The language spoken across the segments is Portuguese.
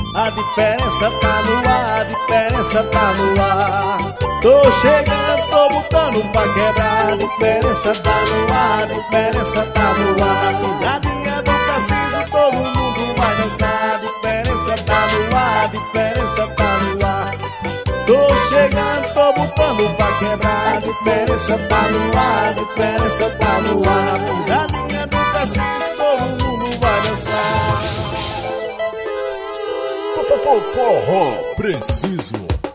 A diferença tá no ar, a diferença tá no ar. Tô chegando, tô botando pra quebrar. A diferença tá no ar, a diferença tá no ar. Na pisadinha do preciso todo mundo vai dançar. A diferença tá no ar, a diferença tá no ar. Tô chegando, tô botando pra quebrar. A diferença tá no ar, a diferença tá no ar. Na pisadinha do preciso todo mundo vai dançar. Forró preciso.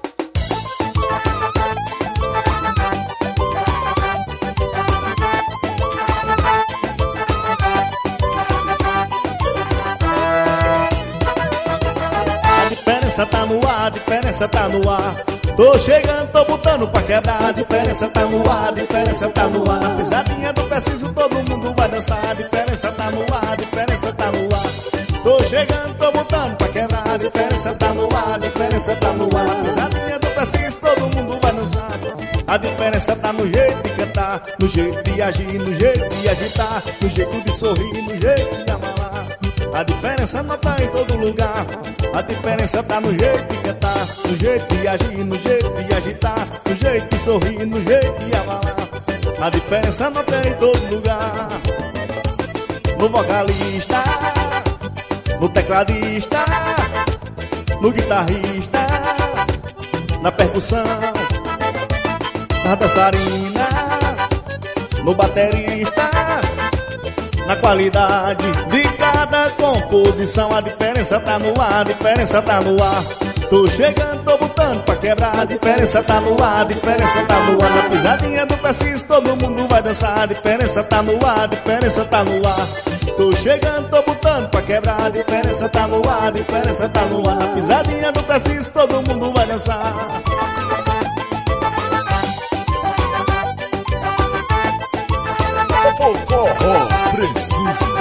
A diferença tá no ar, a diferença tá no ar. Tô chegando, tô botando pra quebrar. A diferença tá no ar, a diferença tá no ar. Na pisadinha do preciso todo mundo vai dançar. A diferença tá no ar, a diferença tá no ar. Tô chegando, tô botando pra quebrar. A diferença tá no ar, a diferença tá no ar. Na pisadinha do preciso todo mundo vai dançar. A diferença tá no jeito de cantar, no jeito de agir, no jeito de agitar, no jeito de sorrir, no jeito de amalar. A diferença não tá em todo lugar. A diferença tá no jeito de cantar, no jeito de agir, no jeito de agitar, no jeito de sorrir, no jeito de amalar. A diferença não tem em todo lugar. No vocalista, no tecladista, no guitarrista, na percussão, na dançarina, no baterista, na qualidade de cada composição. A diferença tá no ar, a diferença tá no ar. Tô chegando, tô botando pra quebrar. A diferença tá no ar, a diferença tá no ar. Na pisadinha do preciso todo mundo vai dançar. A diferença tá no ar, a diferença tá no ar. Tô chegando, tô botando pra quebrar. A diferença tá no ar, a diferença tá no ar. Na pisadinha do preciso todo mundo vai dançar. Forró preciso.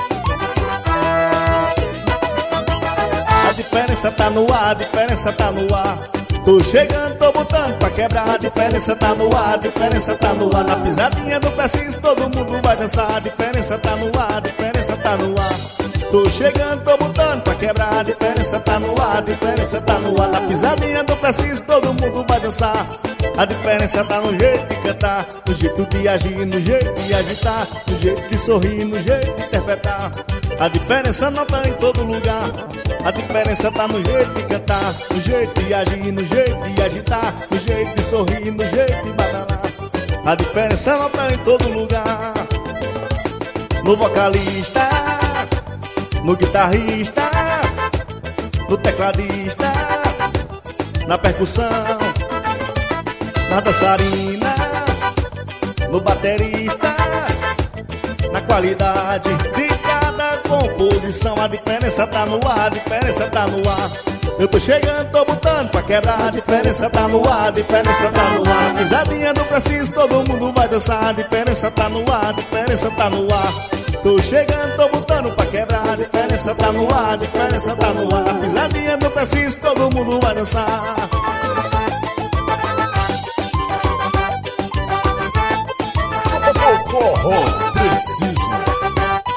A diferença tá no ar, a diferença tá no ar. Tô chegando, tô botando pra quebrar. A diferença tá no ar, a diferença tá no ar. Na pisadinha do preciso todo mundo vai dançar. A diferença tá no ar, a diferença tá no ar. Tô chegando, tô botando pra quebrar. A diferença tá no ar, a diferença tá no ar. Na pisadinha do preciso todo mundo vai dançar. A diferença tá no jeito de cantar, no jeito de agir, no jeito de agitar, no jeito de sorrir, no jeito de interpretar. A diferença não tá em todo lugar. A diferença tá no jeito de cantar, no jeito de agir, no jeito de agitar, no jeito de sorrir, no jeito de badalar. A diferença não tá em todo lugar. No vocalista, no guitarrista, no tecladista, na percussão, na dançarina, no baterista, na qualidade de cada composição. A diferença tá no ar, a diferença tá no ar. Eu tô chegando, tô botando pra quebrar. A diferença tá no ar, a diferença tá no ar. Pisadinha do preciso, todo mundo vai dançar. A diferença tá no ar, a diferença tá no ar. Tô chegando, tô botando pra quebrar. A diferença tá no ar, a diferença tá no ar. Pisadinha do preciso, todo mundo vai dançar. Forró preciso.